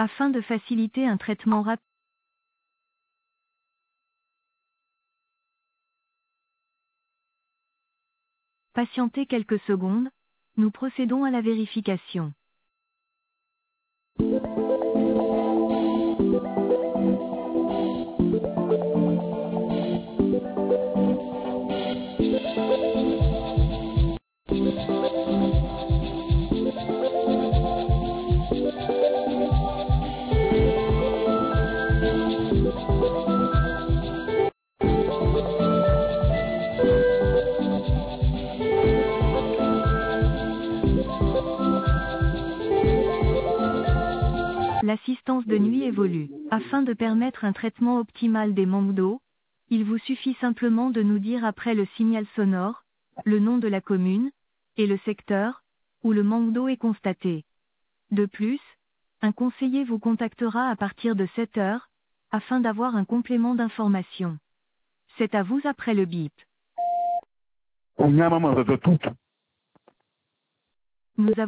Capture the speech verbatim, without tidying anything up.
Afin de faciliter un traitement rapide. Patientez quelques secondes, nous procédons à la vérification. L'assistance de nuit évolue. Afin de permettre un traitement optimal des manques d'eau, il vous suffit simplement de nous dire après le signal sonore, le nom de la commune, et le secteur, où le manque d'eau est constaté. De plus, un conseiller vous contactera à partir de sept heures, afin d'avoir un complément d'information. C'est à vous après le bip. Nous avons